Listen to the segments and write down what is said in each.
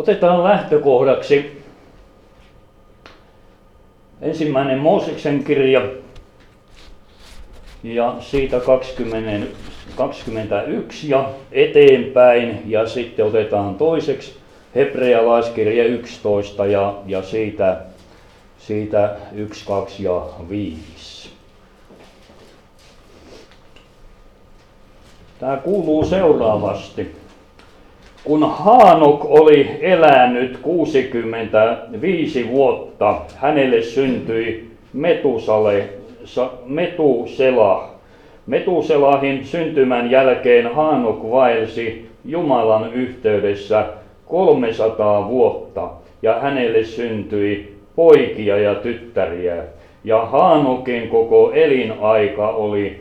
Otetaan lähtökohdaksi ensimmäinen Mooseksen kirja ja siitä 21 ja eteenpäin, ja sitten otetaan toiseksi Hebrealaiskirja 11 ja siitä 1, 2 ja 5. Tämä kuuluu seuraavasti. Kun Haanok oli elänyt 65 vuotta, hänelle syntyi Metuselah. Metuselahin syntymän jälkeen Haanok vaelsi Jumalan yhteydessä 300 vuotta, ja hänelle syntyi poikia ja tyttäriä. Ja Haanokin koko elinaika oli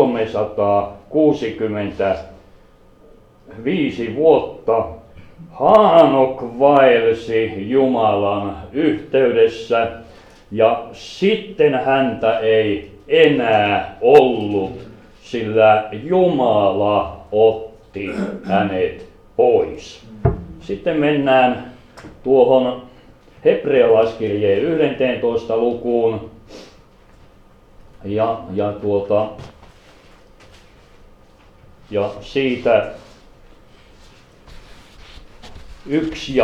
365 vuotta. Haanok vaelsi Jumalan yhteydessä, ja sitten häntä ei enää ollut, sillä Jumala otti hänet pois. Sitten mennään tuohon Hebrealaiskirjeen 11 lukuun ja siitä 1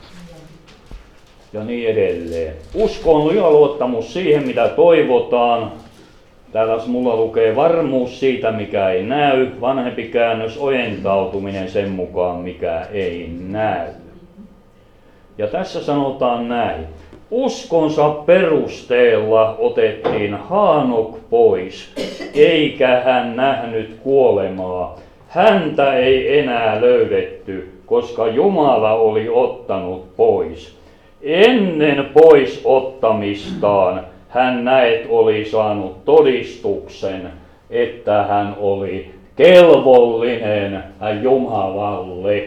ja niin edelleen. Usko on luottamus siihen, mitä toivotaan. Täällä mulla lukee varmuus siitä, mikä ei näy. Vanhempi käännös, ojentautuminen sen mukaan, mikä ei näy. Ja tässä sanotaan näin. Uskonsa perusteella otettiin Haanok pois, eikä hän nähnyt kuolemaa. Häntä ei enää löydetty, koska Jumala oli ottanut pois. Ennen pois ottamistaan hän näet oli saanut todistuksen, että hän oli kelvollinen Jumalalle.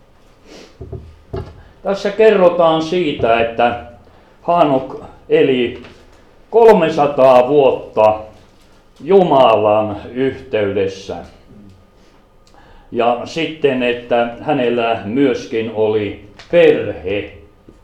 Tässä kerrotaan siitä, että Haanok eli 300 vuotta Jumalan yhteydessä. Ja sitten, että hänellä myöskin oli perhe.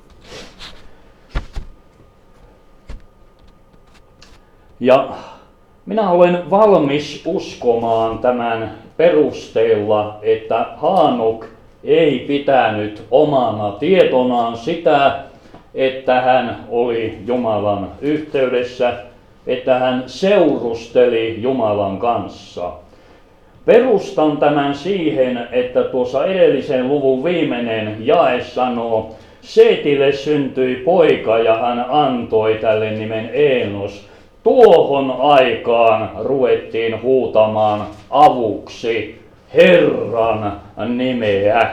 Ja minä olen valmis uskomaan tämän perusteella, että Haanok ei pitänyt omana tietonaan sitä, että hän oli Jumalan yhteydessä, että hän seurusteli Jumalan kanssa. Perustan tämän siihen, että tuossa edellisen luvun viimeinen jae sanoo, Seetille syntyi poika ja hän antoi tälle nimen Eenos. Tuohon aikaan ruvettiin huutamaan avuksi Herran nimeä.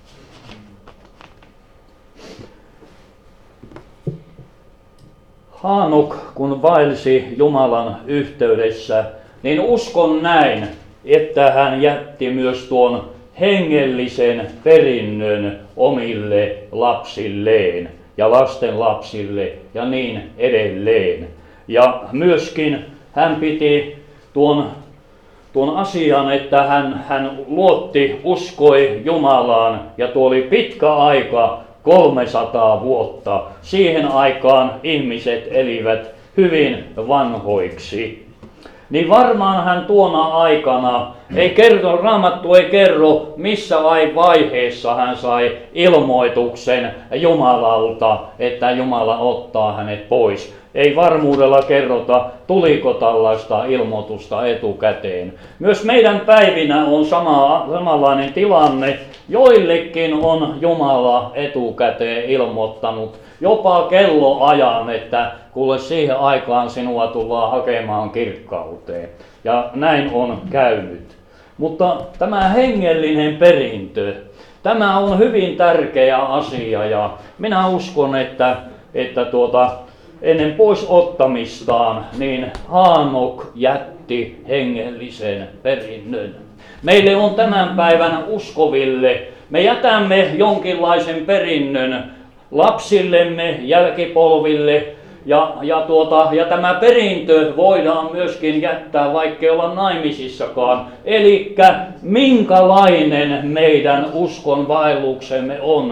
Haanok, kun vaelsi Jumalan yhteydessä, niin uskon näin, että hän jätti myös tuon hengellisen perinnön omille lapsilleen ja lasten lapsille ja niin edelleen. Ja myöskin hän piti tuon asian, että hän luotti, uskoi Jumalaan, ja tuo oli pitkä aika, 300 vuotta. Siihen aikaan ihmiset elivät hyvin vanhoiksi. Niin varmaan hän tuona aikana, Raamattu ei kerro, missä vaiheessa hän sai ilmoituksen Jumalalta, että Jumala ottaa hänet pois. Ei varmuudella kerrota, tuliko tällaista ilmoitusta etukäteen. Myös meidän päivinä on samanlainen tilanne. Joillekin on Jumala etukäteen ilmoittanut jopa kelloajan, että kuule siihen aikaan sinua tullaan hakemaan kirkkauteen. Ja näin on käynyt. Mutta tämä hengellinen perintö, tämä on hyvin tärkeä asia, ja minä uskon, että ennen pois ottamistaan, niin Haanok jätti hengellisen perinnön. Meille on tämän päivän uskoville, me jätämme jonkinlaisen perinnön lapsillemme, jälkipolville, ja tämä perintö voidaan myöskin jättää, vaikkei olla naimisissakaan. Elikkä minkälainen meidän uskon vaelluksemme on.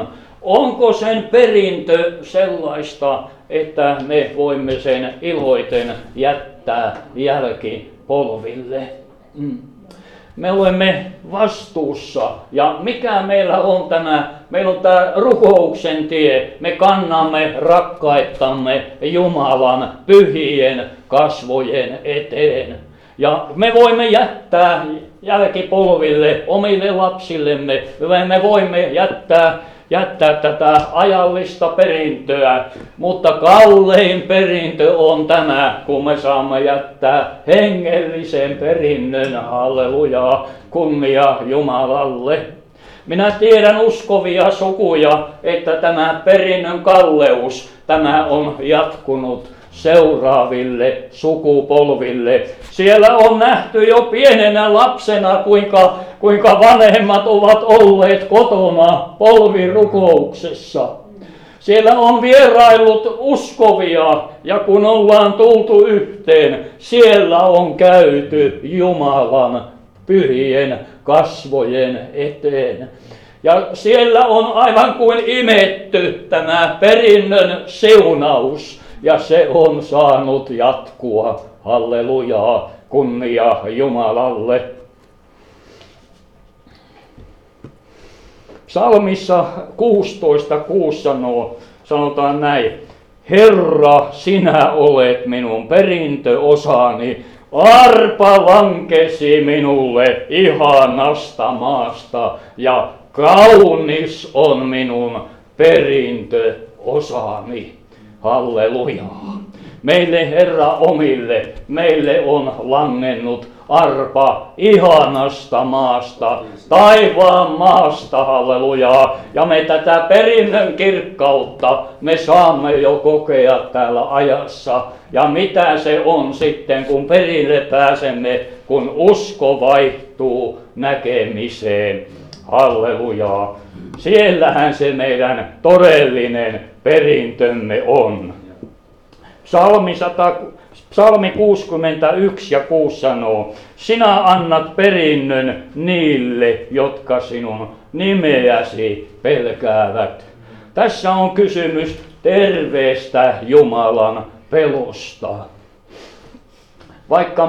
Onko sen perintö sellaista, että me voimme sen iloiten jättää jälkipolville? Me olemme vastuussa. Ja mikä meillä on tämä? Meillä on tämä rukouksen tie. Me kannamme rakkaittamme Jumalan pyhien kasvojen eteen. Ja me voimme jättää jälkipolville, omille lapsillemme, me voimme jättää tätä ajallista perintöä, mutta kallein perintö on tämä, kun me saamme jättää hengellisen perinnön, hallelujaa, kunnia Jumalalle. Minä tiedän uskovia sukuja, että tämä perinnön kalleus, tämä on jatkunut seuraaville sukupolville. Siellä on nähty jo pienenä lapsena, kuinka vanhemmat ovat olleet kotona polvirukouksessa. Siellä on vieraillut uskovia, ja kun ollaan tultu yhteen, siellä on käyty Jumalan pyhien kasvojen eteen. Ja siellä on aivan kuin imetty tämä perinnön siunaus. Ja se on saanut jatkua. Hallelujaa, kunnia Jumalalle. Psalmissa 16:6 sanotaan näin. Herra, sinä olet minun perintöosani. Arpa lankesi minulle ihanasta maasta ja kaunis on minun perintöosani. Hallelujaa. Meille Herra omille, meille on langennut arpa ihanasta maasta, taivaan maasta, hallelujaa. Ja me tätä perinnön kirkkautta me saamme jo kokea täällä ajassa. Ja mitä se on sitten, kun perille pääsemme, kun usko vaihtuu näkemiseen. Hallelujaa. Siellähän se meidän todellinen perintömme on. Psalmi 61:6 sanoo, sinä annat perinnön niille, jotka sinun nimeäsi pelkäävät. Tässä on kysymys terveestä Jumalan pelosta. Vaikka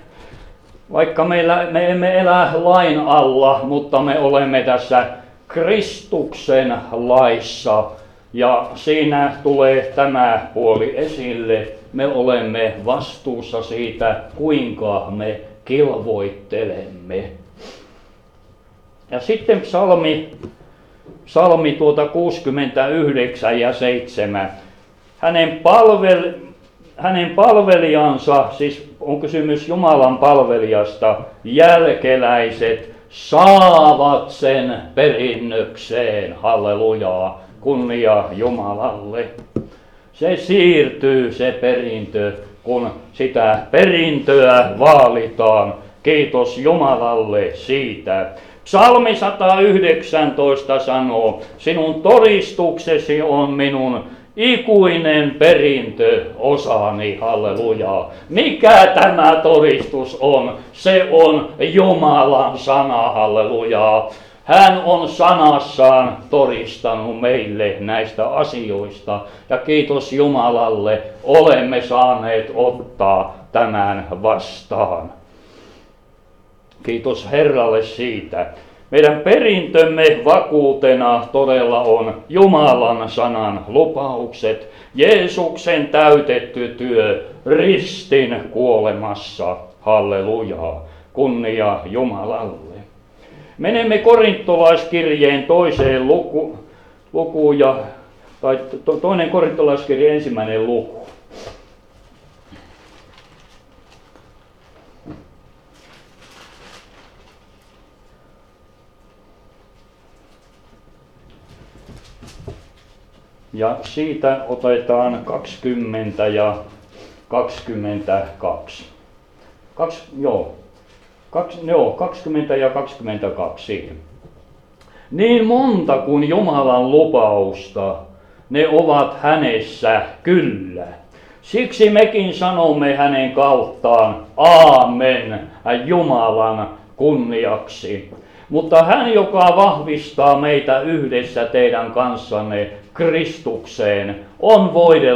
me emme elä lain alla, mutta me olemme tässä Kristuksen laissa. Ja siinä tulee tämä puoli esille. Me olemme vastuussa siitä, kuinka me kilvoittelemme. Ja sitten psalmi 69 ja 7. Hänen palvelijansa, siis on kysymys Jumalan palvelijasta, jälkeläiset saavat sen perinnökseen. Hallelujaa. Kunnia Jumalalle. Se siirtyy se perintö, kun sitä perintöä vaalitaan. Kiitos Jumalalle siitä. Psalmi 119 sanoo, sinun todistuksesi on minun ikuinen perintöosani, hallelujaa. Mikä tämä todistus on? Se on Jumalan sana, hallelujaa. Hän on sanassaan todistanut meille näistä asioista ja kiitos Jumalalle olemme saaneet ottaa tämän vastaan. Kiitos Herralle siitä. Meidän perintömme vakuutena todella on Jumalan sanan lupaukset, Jeesuksen täytetty työ ristin kuolemassa. Hallelujaa, kunnia Jumalalle. Menemme korintolaiskirjeen toiseen lukuun tai toinen korintolaiskirje 1. luku. Ja siitä otetaan 20 ja 22. 20 ja 22. Niin monta kuin Jumalan lupausta, ne ovat hänessä kyllä. Siksi mekin sanomme hänen kauttaan aamen Jumalan kunniaksi. Mutta hän, joka vahvistaa meitä yhdessä teidän kanssanne Kristukseen, on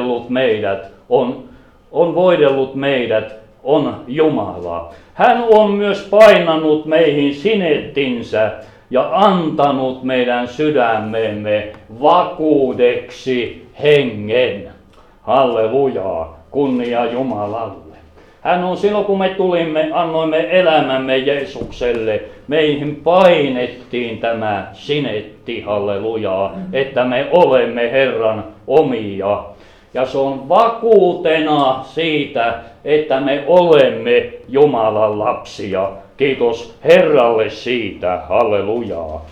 voidellut meidät, on Jumala. Hän on myös painanut meihin sinettinsä ja antanut meidän sydämemme vakuudeksi hengen. Hallelujaa, kunnia Jumalalle. Hän on silloin, kun me tulimme, annoimme elämämme Jeesukselle, meihin painettiin tämä sinetti, hallelujaa, että me olemme Herran omia. Ja se on vakuutena siitä, että me olemme Jumalan lapsia. Kiitos Herralle siitä, hallelujaa.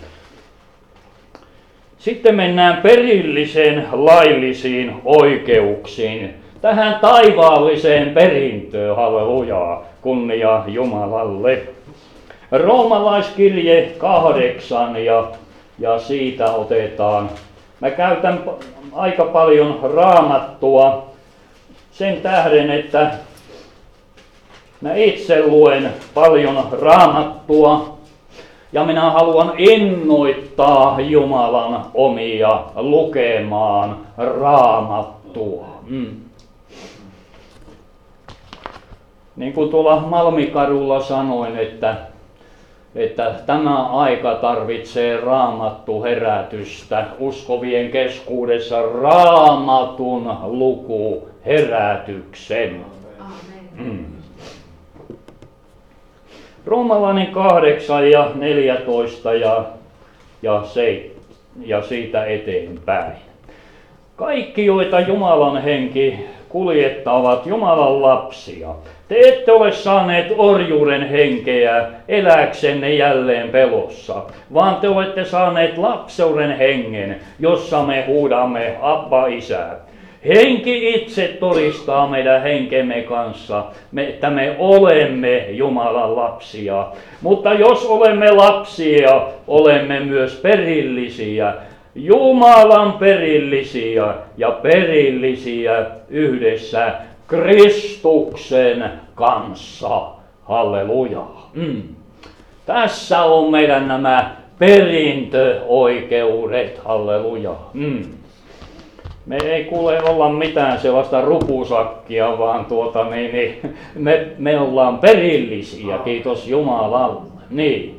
Sitten mennään perillisen laillisiin oikeuksiin. Tähän taivaalliseen perintöön, hallelujaa, kunnia Jumalalle. Roomalaiskirje 8 ja siitä otetaan. Mä käytän aika paljon raamattua sen tähden, että mä itse luen paljon raamattua ja minä haluan innoittaa Jumalan omia lukemaan raamattua. Niin kuin tuolla Malmikadulla sanoin, että tämä aika tarvitsee raamattuherätystä, uskovien keskuudessa raamatun lukuherätyksen. Roomalainen 8 ja 14 ja siitä eteenpäin. Kaikki, joita Jumalan henki kuljettaa, ovat Jumalan lapsia. Te ette ole saaneet orjuuden henkeä eläksenne jälleen pelossa, vaan te olette saaneet lapseuden hengen, jossa me huudamme Abba, Isä. Henki itse todistaa meidän henkemme kanssa, että me olemme Jumalan lapsia. Mutta jos olemme lapsia, olemme myös perillisiä. Jumalan perillisiä ja perillisiä yhdessä Kristuksen kanssa. Halleluja. Tässä on meidän nämä perintöoikeudet. Halleluja. Me ei kuule olla mitään sellaista rupusakkia, vaan me ollaan perillisiä, kiitos Jumalalle. Niin.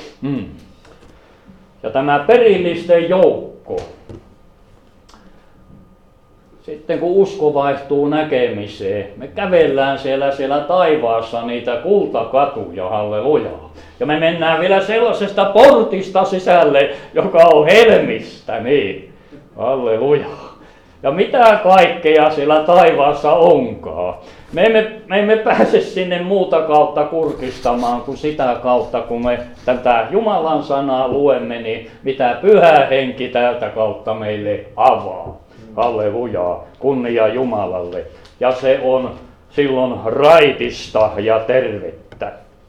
Ja tämä perillisten joukko, sitten kun usko vaihtuu näkemiseen, me kävellään siellä taivaassa niitä kultakatuja, halleluja. Ja me mennään vielä sellaisesta portista sisälle, joka on helmistä, niin, halleluja. Ja mitä kaikkea siellä taivaassa onkaan. Me emme pääse sinne muuta kautta kurkistamaan kuin sitä kautta, kun me tätä Jumalan sanaa luemme, niin mitä Pyhä Henki tältä kautta meille avaa. Halleluja, kunnia Jumalalle. Ja se on silloin raitista ja tervettä.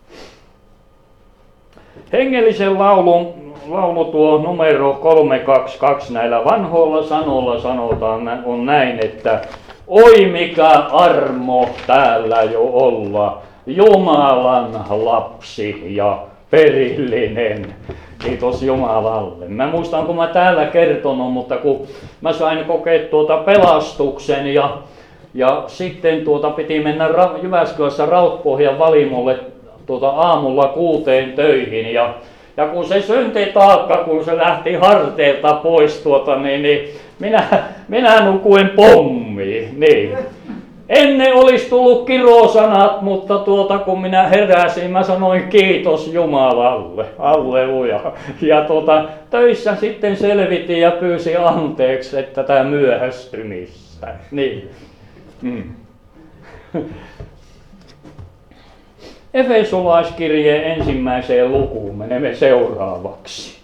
Hengellisen laulu tuo numero 322 näillä vanhoilla sanoilla sanotaan on näin, että oi mikä armo täällä jo olla, Jumalan lapsi ja perillinen. Kiitos Jumalalle. Mä muistan, kun mä täällä kertonut, mutta kun mä sain kokea pelastuksen ja sitten piti mennä Jyväskylässä Rautpohjan valimolle aamulla 6 töihin ja kun se syntitaakka, kun se lähti harteilta pois niin minä nukuin pommiin. Niin. Ennen olisi tullut kirosanat, mutta kun minä heräsin, mä sanoin kiitos Jumalalle. Halleluja. Ja töissä sitten selvitin ja pyysin anteeksi, että tämä myöhästymistä. Niin. Efesolaiskirjeen 1. lukuun menemme seuraavaksi.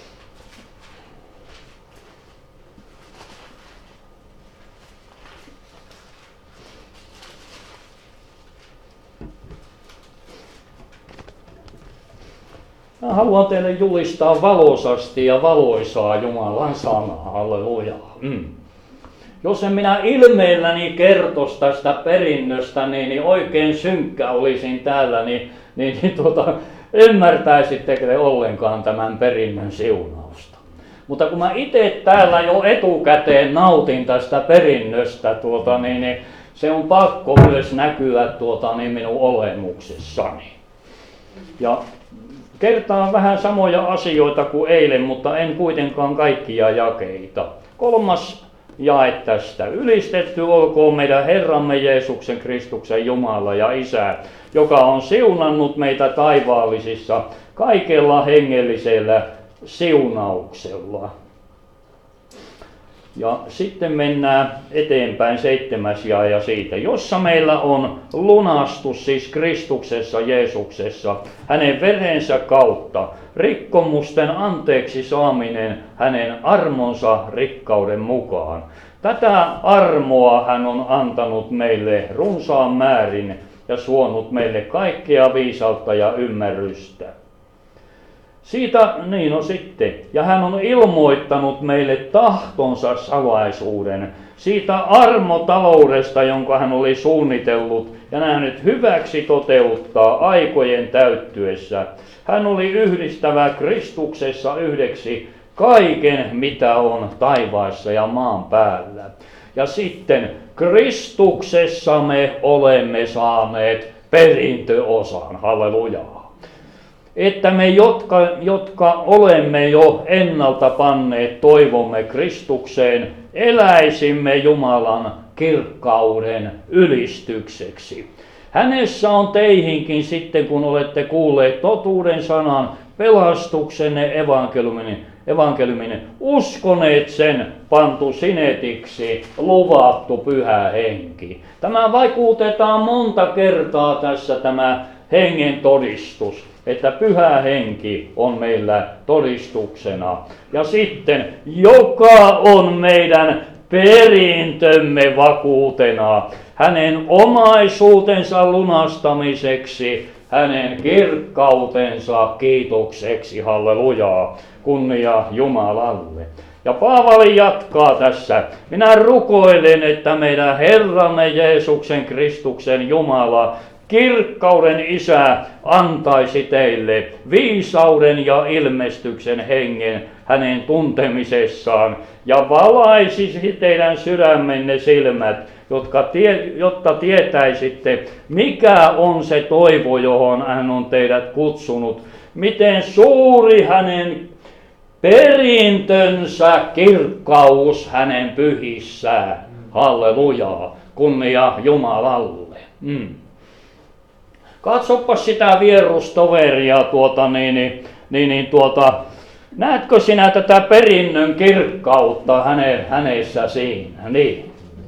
Mä haluan teille julistaa valoisasti ja valoisaa Jumalan sanaa. Halleluja. Jos en minä ilmeelläni kertoisi tästä perinnöstä, niin oikein synkkä olisin täällä, niin ymmärtäisittekö te ollenkaan tämän perinnön siunausta. Mutta kun mä itse täällä jo etukäteen nautin tästä perinnöstä, se on pakko myös näkyä minun olemuksessani. Ja kertaan vähän samoja asioita kuin eilen, mutta en kuitenkaan kaikkia jakeita. 3. jae tästä. Ylistetty olkoon meidän Herramme Jeesuksen Kristuksen Jumala ja Isä, joka on siunannut meitä taivaallisissa kaikella hengellisellä siunauksella. Ja sitten mennään eteenpäin 7. jae siitä, jossa meillä on lunastus siis Kristuksessa Jeesuksessa, hänen verensä kautta, rikkomusten anteeksi saaminen hänen armonsa rikkauden mukaan. Tätä armoa hän on antanut meille runsaan määrin ja suonut meille kaikkea viisautta ja ymmärrystä. Siitä sitten, ja hän on ilmoittanut meille tahtonsa salaisuuden, siitä armotaloudesta, jonka hän oli suunnitellut ja nähnyt hyväksi toteuttaa aikojen täyttyessä. Hän oli yhdistävä Kristuksessa yhdeksi kaiken, mitä on taivaassa ja maan päällä. Ja sitten Kristuksessa me olemme saaneet perintöosan, hallelujaa. Että me, jotka olemme jo ennalta panneet toivomme Kristukseen, eläisimme Jumalan kirkkauden ylistykseksi. Hänessä on teihinkin sitten, kun olette kuulleet totuuden sanan, pelastuksenne evankeliumin, uskoneet sen, pantu sinetiksi, luvattu Pyhä Henki. Tämä vaikutetaan monta kertaa tässä tämä hengen todistus, että Pyhä Henki on meillä todistuksena. Ja sitten, joka on meidän perintömme vakuutena, hänen omaisuutensa lunastamiseksi, hänen kirkkautensa kiitokseksi, hallelujaa, kunnia Jumalalle. Ja Paavali jatkaa tässä. Minä rukoilen, että meidän Herramme Jeesuksen Kristuksen Jumala, kirkkauden Isä, antaisi teille viisauden ja ilmestyksen hengen hänen tuntemisessaan ja valaisisi teidän sydämenne silmät, jotta tietäisitte, mikä on se toivo, johon hän on teidät kutsunut, miten suuri hänen perintönsä kirkkaus hänen pyhissään. Hallelujaa, kunnia Jumalalle. Katsopas sitä vierustoveria, näetkö sinä tätä perinnön kirkkautta hänessä siinä? Niin.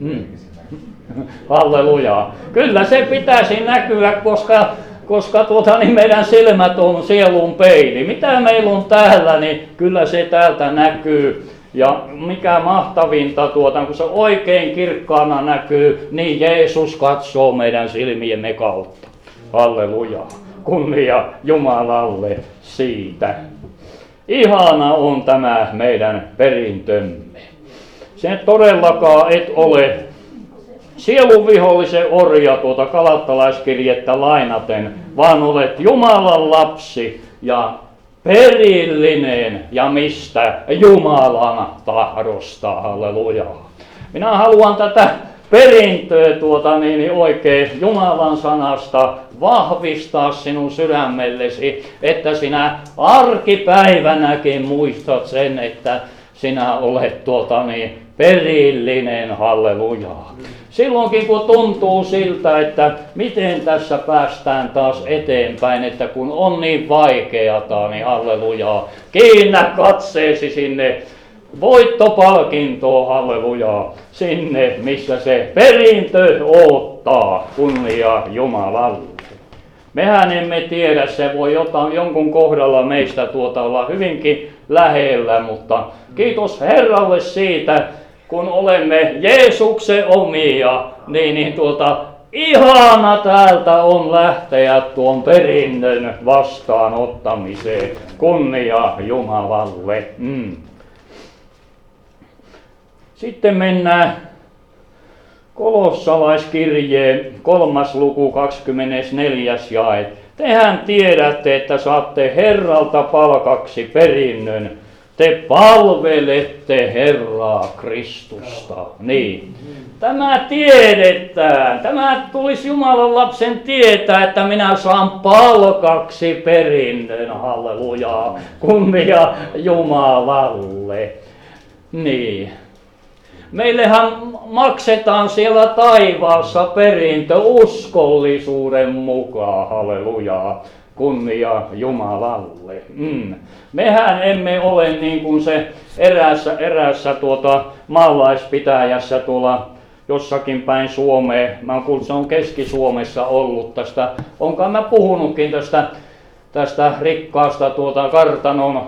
Hallelujaa. Kyllä se pitäisi näkyä, koska meidän silmät on sielun peili. Mitä meillä on täällä, niin kyllä se täältä näkyy. Ja mikä mahtavinta, kun se oikein kirkkaana näkyy, niin Jeesus katsoo meidän silmiemme kautta. Hallelujaa. Kunnia Jumalalle siitä. Ihana on tämä meidän perintömme. Se todellakaan et ole sielunvihollisen orja Galattalaiskirjettä lainaten, vaan olet Jumalan lapsi ja perillinen ja mistä? Jumalan tahdosta. Hallelujaa. Minä haluan tätä perintöä oikein Jumalan sanasta vahvistaa sinun sydämellesi, että sinä arkipäivänäkin muistat sen, että sinä olet perillinen, hallelujaa. Silloinkin kun tuntuu siltä, että miten tässä päästään taas eteenpäin, että kun on niin vaikeata, niin hallelujaa, kiinnä katseesi sinne voittopalkintoon, hallelujaa, sinne missä se perintö odottaa, kunnia Jumalalle. Mehän emme tiedä, se voi jonkun kohdalla meistä olla hyvinkin lähellä, mutta kiitos Herralle siitä, kun olemme Jeesuksen omia, ihana täältä on lähteä tuon perinnön vastaanottamiseen, kunnia Jumalalle. Sitten mennään Kolossalaiskirjeen 3. luku 24. jae. Tehän tiedätte, että saatte Herralta palkaksi perinnön. Te palvelette Herraa Kristusta. Niin. Tämä tiedetään. Tämä tulisi Jumalan lapsen tietää, että minä saan palkaksi perinnön. Halleluja. Kunnia Jumalalle. Niin. Meillehän maksetaan siellä taivaassa perintö uskollisuuden mukaan. Halleluja. Kunnia Jumalalle. Mehän emme ole niin kuin se eräässä maalaispitäjässä tuolla jossakin päin Suomea. Mä kuulin, se on Keski-Suomessa ollut tästä. Onkaan mä puhunutkin tästä rikkaasta kartanon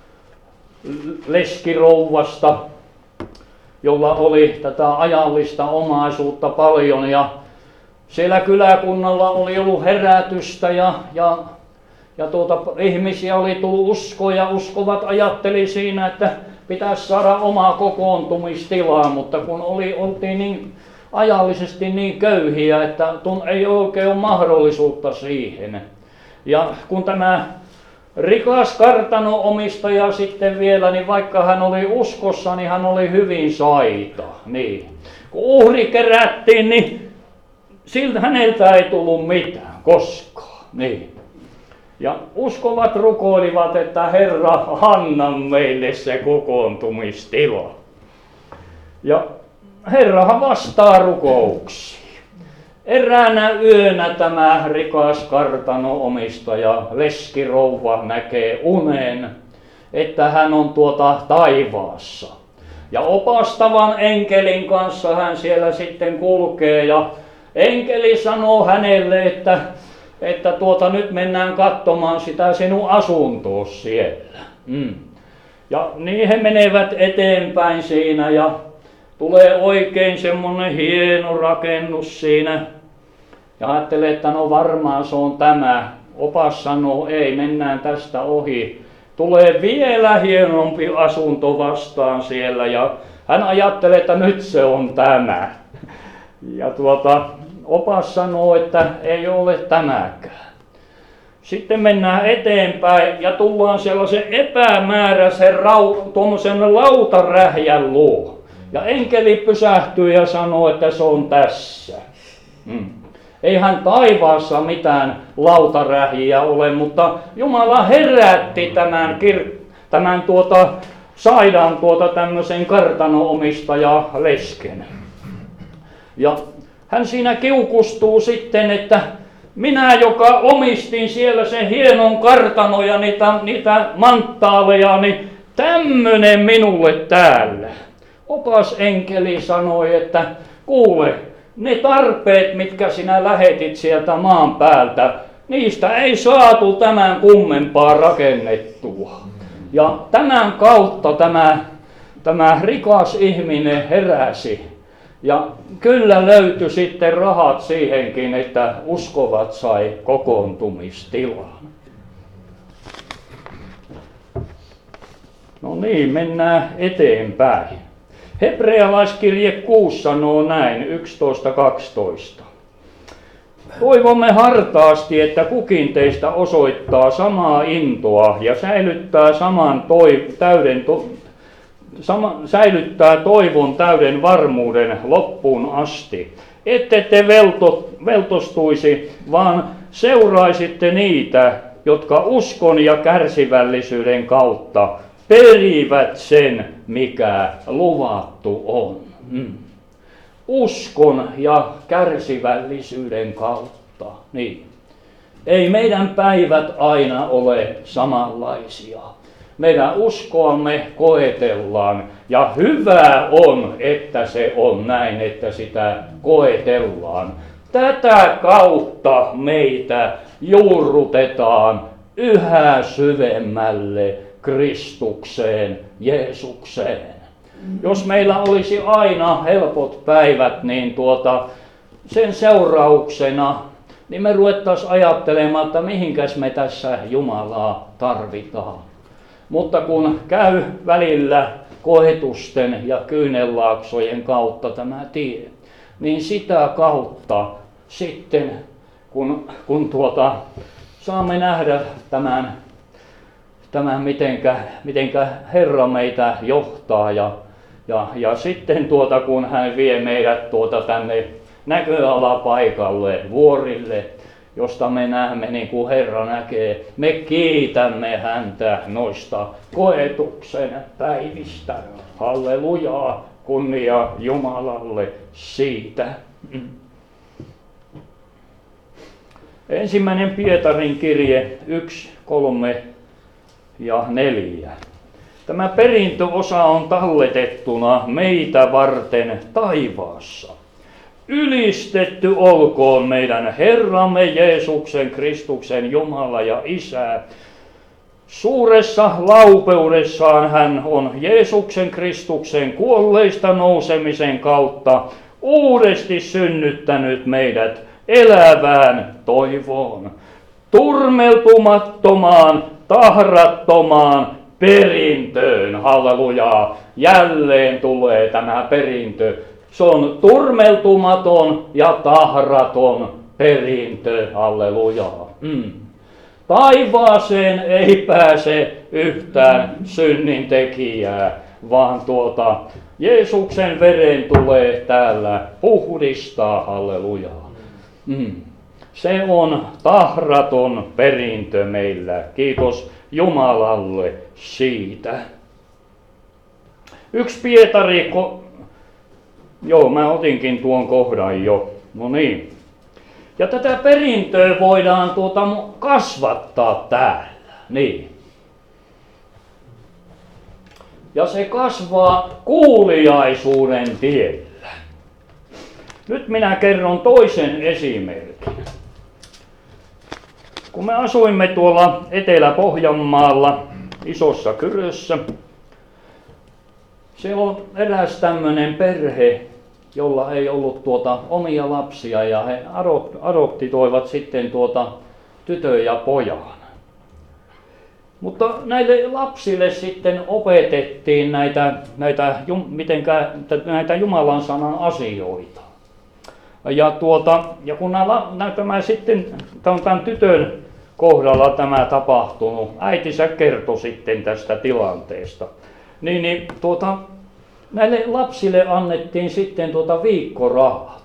leskirouvasta, jolla oli tätä ajallista omaisuutta paljon, ja siellä kyläkunnalla oli ollut herätystä ja ihmisiä oli tullut uskoon, ja uskovat ajatteli siinä, että pitäisi saada omaa kokoontumistilaa, mutta kun oltiin niin ajallisesti niin köyhiä, että ei oikein ole mahdollisuutta siihen. Ja kun tämä rikas kartano-omistaja sitten vielä, niin vaikka hän oli uskossa, niin hän oli hyvin saita. Niin. Kun uhri kerättiin, niin siltä häneltä ei tullut mitään koskaan. Niin. Ja uskovat rukoilivat, että Herra, anna meille se kokoontumistila. Ja Herrahan vastaa rukouksiin. Eräänä yönä tämä rikas kartano-omistaja, leskirouva, näkee unen, että hän on taivaassa. Ja opastavan enkelin kanssa hän siellä sitten kulkee, ja enkeli sanoo hänelle, että nyt mennään katsomaan sitä sinun asuntoos siellä. Ja niin he menevät eteenpäin siinä, ja tulee oikein semmonen hieno rakennus siinä. Ja ajattelee, että no varmaan se on tämä. Opas sanoo, ei, mennään tästä ohi. Tulee vielä hienompi asunto vastaan siellä, ja hän ajattelee, että nyt se on tämä. Ja opas sanoo, että ei ole tämäkään. Sitten mennään eteenpäin ja tullaan sellaisen epämääräisen tuommoisen lautarähjän luo. Ja enkeli pysähtyy ja sanoo, että se on tässä. Eihän taivaassa mitään lautarähjiä ole, mutta Jumala herätti tämän Saidan tämmöisen kartano-omistaja lesken. Ja hän siinä kiukustuu sitten, että minä, joka omistin siellä sen hienon kartanon ja niitä manttaaleja, niin tämmönen minulle täällä. Opas enkeli sanoi, että kuule, ne tarpeet, mitkä sinä lähetit sieltä maan päältä, niistä ei saatu tämän kummempaa rakennettua. Ja tämän kautta tämä rikas ihminen heräsi. Ja kyllä löytyi sitten rahat siihenkin, että uskovat sai kokoontumistilan. No niin, mennään eteenpäin. Hebrealaiskirje 6 sanoo näin, 11.12. Toivomme hartaasti, että kukin teistä osoittaa samaa intoa ja säilyttää säilyttää toivon täyden varmuuden loppuun asti. Ette te veltostuisi, vaan seuraisitte niitä, jotka uskon ja kärsivällisyyden kautta perivät sen, mikä luvattu on. Uskon ja kärsivällisyyden kautta. Niin. Ei meidän päivät aina ole samanlaisia. Meidän uskoamme koetellaan, ja hyvä on, että se on näin, että sitä koetellaan. Tätä kautta meitä juurrutetaan yhä syvemmälle Kristukseen, Jeesukseen. Jos meillä olisi aina helpot päivät, niin sen seurauksena niin me ruvettaisiin ajattelemaan, että mihinkäs me tässä Jumalaa tarvitaan. Mutta kun käy välillä koetusten ja kyynelaaksojen kautta tämä tie, niin sitä kautta sitten, kun saamme nähdä tämän mitenkä Herra meitä johtaa ja sitten kun hän vie meidät tänne näköalapaikalle, vuorille, josta me näemme niin kuin Herra näkee, me kiitämme häntä noista koetuksen päivistä. Hallelujaa, kunnia Jumalalle siitä. Ensimmäinen Pietarin kirje 1, 3 ja 4. Tämä perintöosa on talletettuna meitä varten taivaassa. Ylistetty olkoon meidän Herramme Jeesuksen Kristuksen Jumala ja Isä. Suuressa laupeudessaan hän on Jeesuksen Kristuksen kuolleista nousemisen kautta uudesti synnyttänyt meidät elävään toivoon, turmeltumattomaan, tahrattomaan perintöön. Hallelujaa! Jälleen tulee tämä perintö. Se on turmeltumaton ja tahraton perintö. Hallelujaa! Taivaaseen ei pääse yhtään synnintekijää, vaan Jeesuksen veren tulee täällä puhdistaa. Hallelujaa! Se on tahraton perintö meillä. Kiitos Jumalalle siitä. 1 Pietari, mä otinkin tuon kohdan jo. No niin. Ja tätä perintöä voidaan kasvattaa täällä. Niin. Ja se kasvaa kuuliaisuuden tiellä. Nyt minä kerron toisen esimerkin. Kun me asuimme tuolla Etelä-Pohjanmaalla Isossa Kyrössä, se on eräs tämmöinen perhe, jolla ei ollut omia lapsia, ja he adoptitoivat sitten tytön ja pojan. Mutta näille lapsille sitten opetettiin näitä Jumalan sanan asioita. Ja kun tämä sitten, tämän tytön kohdalla tämä tapahtunut, äitinsä kertoi sitten tästä tilanteesta, näille lapsille annettiin sitten viikkorahat.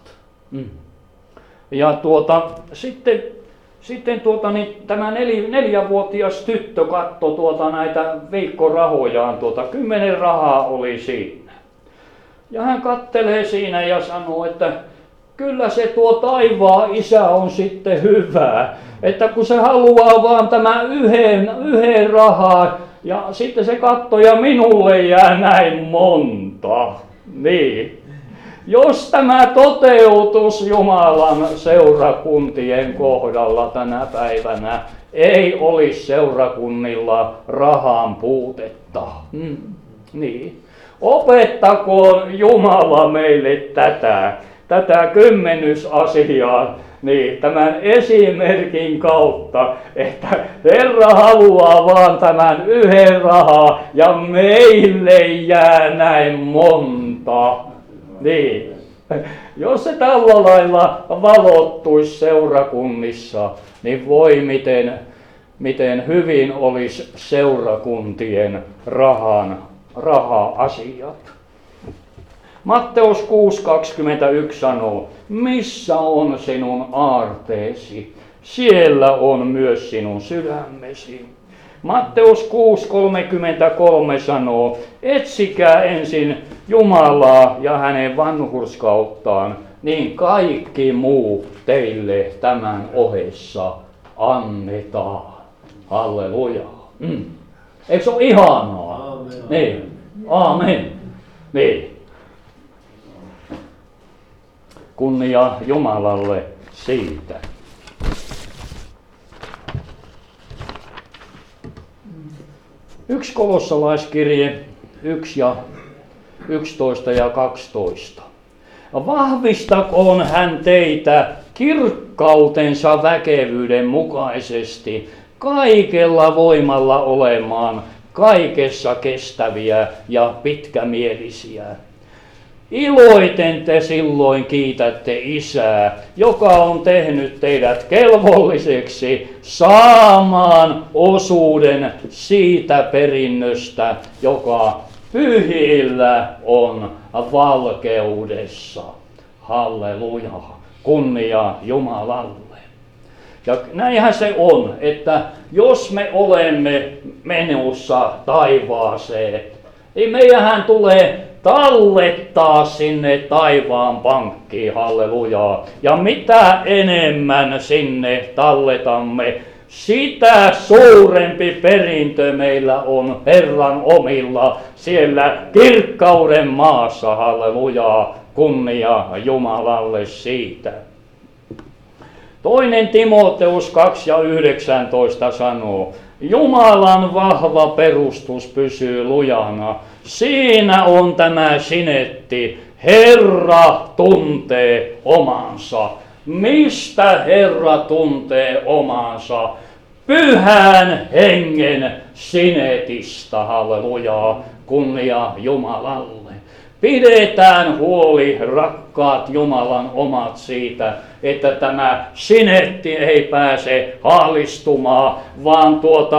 Ja sitten tämä 4-vuotias tyttö katsoi näitä viikkorahojaan, 10 rahaa oli siinä. Ja hän kattelee siinä ja sanoo, että kyllä se taivaan isä on sitten hyvä, että kun se haluaa vaan tämä yhden rahaa, ja sitten se katsoo ja minulle jää näin monta. Niin. Jos tämä toteutus Jumalan seurakuntien kohdalla tänä päivänä, ei olisi seurakunnilla rahan puutetta. Niin. Opettakoon Jumala meille tätä kymmenysasiaa, niin tämän esimerkin kautta, että Herra haluaa vaan tämän yhden rahaa ja meille jää näin monta. Niin. Jos se tällä lailla valottuisi seurakunnissa, niin voi miten hyvin olisi seurakuntien raha-asiat. Matteus 6.21 sanoo, missä on sinun aarteesi, siellä on myös sinun sydämesi. Matteus 6.33 sanoo, etsikää ensin Jumalaa ja hänen vanhurskauttaan, niin kaikki muu teille tämän ohessa annetaan. Halleluja. Eikö se ole ihanaa? Aamen. Niin. Aamen. Niin. Kunnia Jumalalle siitä. Yksi Kolossalaiskirje 1 ja 11 ja 12. Vahvistakoon hän teitä kirkkautensa väkevyyden mukaisesti kaikella voimalla olemaan kaikessa kestäviä ja pitkämielisiä. Iloiten te silloin kiitätte Isää, joka on tehnyt teidät kelvolliseksi saamaan osuuden siitä perinnöstä, joka pyhillä on valkeudessa. Halleluja, kunnia Jumalalle. Ja näinhän se on, että jos me olemme menossa taivaaseen, niin meidänhän tulee tallettaa sinne taivaan pankkiin, hallelujaa. Ja mitä enemmän sinne talletamme, sitä suurempi perintö meillä on Herran omilla siellä kirkkauden maassa, hallelujaa. Kunnia Jumalalle siitä. Toinen Timoteus 2:19 sanoo, Jumalan vahva perustus pysyy lujana. Siinä on tämä sinetti, Herra tuntee omansa. Mistä Herra tuntee omansa? Pyhän hengen sinetistä, hallelujaa, kunnia Jumalalle. Pidetään huoli, rakkaat Jumalan omat, siitä, että tämä sinetti ei pääse haalistumaan, vaan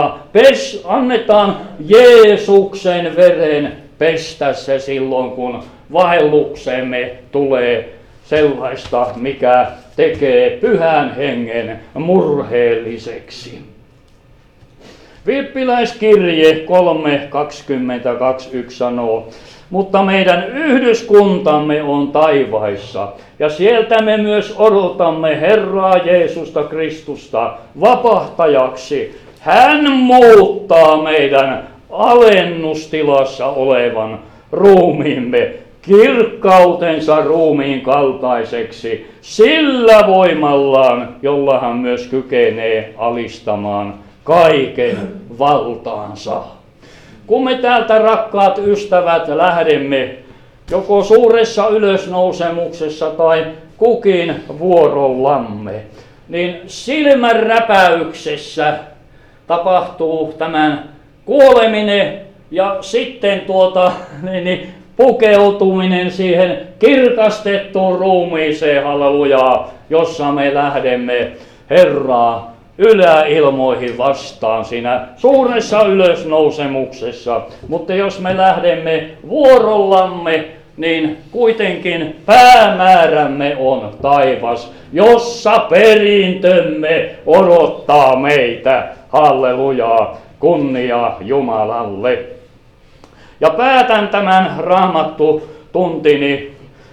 annetaan Jeesuksen veren pestä se silloin, kun vaelluksemme tulee sellaista, mikä tekee pyhän hengen murheelliseksi. Filippiläiskirje 3:20-21 sanoo, mutta meidän yhdyskuntamme on taivaissa, ja sieltä me myös odotamme Herraa Jeesusta Kristusta vapahtajaksi. Hän muuttaa meidän alennustilassa olevan ruumiimme kirkkautensa ruumiin kaltaiseksi sillä voimallaan, jolla hän myös kykenee alistamaan kaiken valtaansa. Kun me täältä, rakkaat ystävät, lähdemme joko suuressa ylösnousemuksessa tai kukin vuorollamme, niin silmänräpäyksessä tapahtuu tämän kuoleminen ja sitten pukeutuminen siihen kirkastettuun ruumiiseen, hallelujaa, jossa me lähdemme Herraa yläilmoihin vastaan siinä suuressa ylösnousemuksessa. Mutta jos me lähdemme vuorollamme, niin kuitenkin päämäärämme on taivas, jossa perintömme odottaa meitä. Hallelujaa, kunnia Jumalalle. Ja päätän tämän raamattutuntini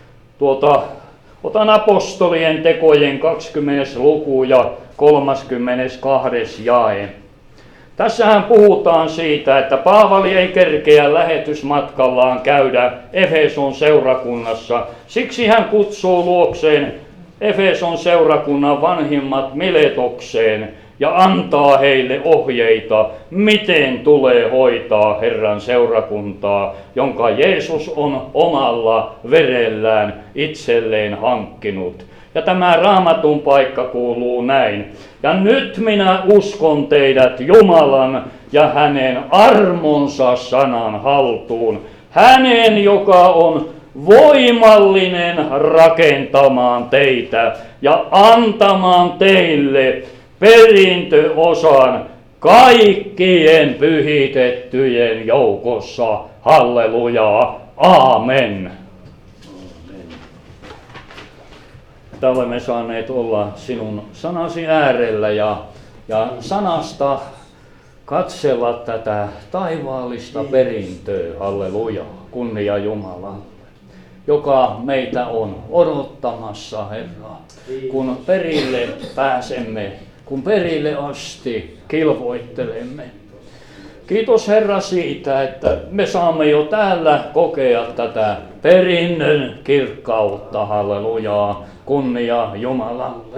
otan apostolien tekojen 20. luku ja 32. jae. Tässähän puhutaan siitä, että Paavali ei kerkeä lähetysmatkallaan käydä Efeson seurakunnassa. Siksi hän kutsuu luokseen Efeson seurakunnan vanhimmat Miletokseen ja antaa heille ohjeita, miten tulee hoitaa Herran seurakuntaa, jonka Jeesus on omalla verellään itselleen hankkinut. Ja tämä raamatun paikka kuuluu näin. Ja nyt minä uskon teidät Jumalan ja hänen armonsa sanan haltuun. Hänen, joka on voimallinen rakentamaan teitä ja antamaan teille perintöosan kaikkien pyhitettyjen joukossa. Hallelujaa. Aamen. Olemme saaneet olla sinun sanasi äärellä ja sanasta katsella tätä taivaallista perintöä, halleluja, kunnia Jumalalle, joka meitä on odottamassa, Herra, kun perille pääsemme, kun perille asti kilvoittelemme. Kiitos Herra siitä, että me saamme jo täällä kokea tätä perinnön kirkkautta, hallelujaa, kunnia Jumalalle.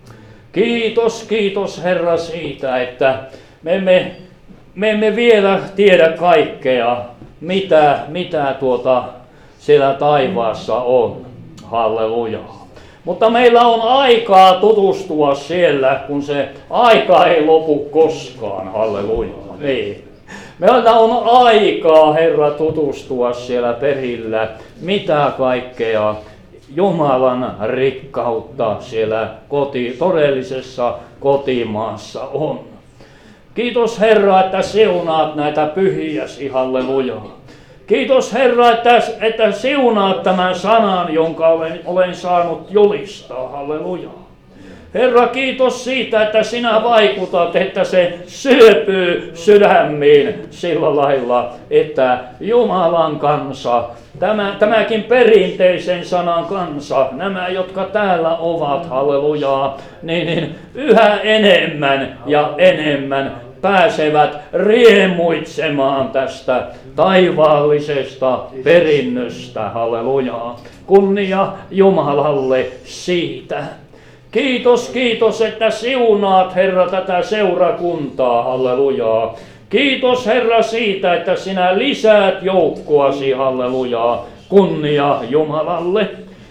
Kiitos Herra siitä, että me emme vielä tiedä kaikkea, mitä siellä taivaassa on, hallelujaa. Mutta meillä on aikaa tutustua siellä, kun se aika ei lopu koskaan, hallelujaa. Niin. Meillä on aikaa, Herra, tutustua siellä perillä, mitä kaikkea Jumalan rikkautta siellä todellisessa kotimaassa on. Kiitos Herra, että siunaat näitä pyhiäsi, halleluja. Kiitos Herra, että siunaat tämän sanan, jonka olen saanut julistaa, halleluja. Herra, kiitos siitä, että sinä vaikutat, että se syöpyy sydämiin sillä lailla, että Jumalan kansa, tämäkin perinteisen sanan kansa, nämä, jotka täällä ovat, hallelujaa, niin yhä enemmän ja enemmän pääsevät riemuitsemaan tästä taivaallisesta perinnöstä, hallelujaa. Kunnia Jumalalle siitä. Kiitos, että siunaat, Herra, tätä seurakuntaa, hallelujaa. Kiitos, Herra, siitä, että sinä lisäät joukkoasi, hallelujaa. Kunnia Jumalalle.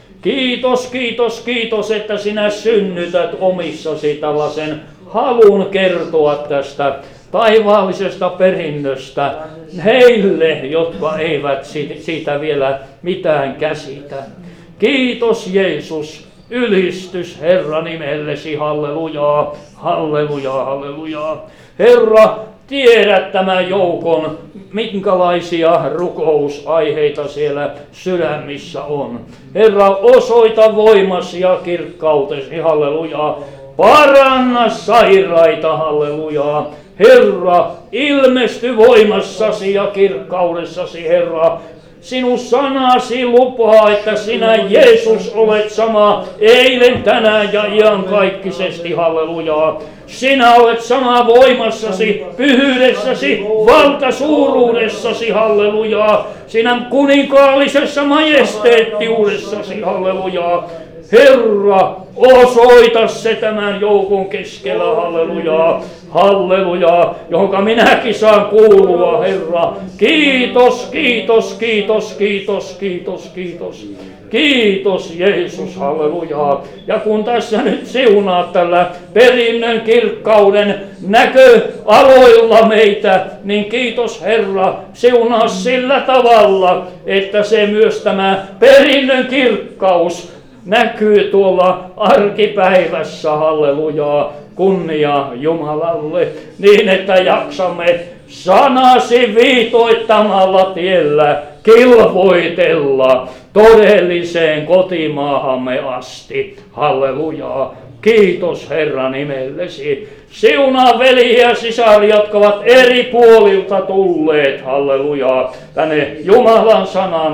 Kiitos, että sinä synnytät omissasi tällaisen halun kertoa tästä taivaallisesta perinnöstä heille, jotka eivät siitä vielä mitään käsitä. Kiitos, Jeesus. Ylistys Herra nimellesi, hallelujaa, hallelujaa, hallelujaa. Herra, tiedät tämän joukon, minkälaisia rukousaiheita siellä sydämissä on. Herra, osoita voimasi ja kirkkautesi, hallelujaa. Paranna sairaita, hallelujaa. Herra, ilmesty voimassasi ja kirkkaudessasi, Herra. Sinun sanasi lupaa, että sinä Jeesus olet sama eilen, tänään ja iankaikkisesti, hallelujaa. Sinä olet sama voimassasi, pyhyydessäsi, valtasuuruudessasi, hallelujaa. Sinä kuninkaallisessa majesteettiudessasi, hallelujaa. Herra, osoita se tämän joukon keskellä, hallelujaa, hallelujaa, johonka minäkin saan kuulua, Herra. Kiitos, kiitos, kiitos, kiitos, kiitos, kiitos. Kiitos, Jeesus, hallelujaa. Ja kun tässä nyt siunaat tällä perinnön kirkkauden näköaloilla meitä, niin kiitos, Herra, siunaa sillä tavalla, että se myös tämä perinnön kirkkaus näkyy tuolla arkipäivässä, hallelujaa, kunnia Jumalalle, niin että jaksamme sanasi viitoittamalla tiellä kilvoitella todelliseen kotimaahamme asti, hallelujaa. Kiitos Herra nimellesi. Siunaa veliä ja sisaria, jotka ovat eri puolilta tulleet, hallelujaa, tänne Jumalan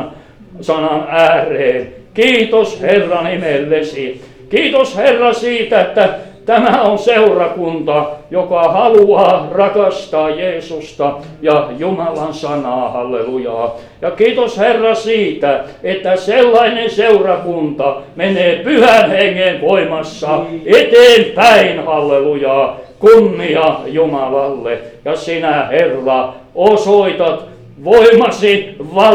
sanan ääreen. Kiitos Herra nimellesi. Kiitos Herra siitä, että tämä on seurakunta, joka haluaa rakastaa Jeesusta ja Jumalan sanaa, hallelujaa. Ja kiitos Herra siitä, että sellainen seurakunta menee Pyhän Hengen voimassa eteenpäin, hallelujaa. Kunnia Jumalalle. Ja sinä, Herra, osoitat voimasi,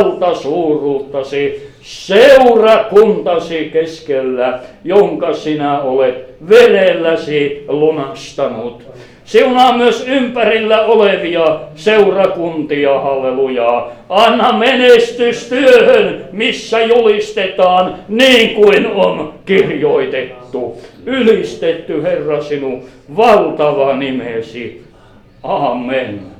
valtasuuruuttasi seurakuntasi keskellä, jonka sinä olet verelläsi lunastanut. Siunaa myös ympärillä olevia seurakuntia, hallelujaa. Anna menestystyöhön, missä julistetaan niin kuin on kirjoitettu. Ylistetty Herra sinun valtava nimesi. Amen.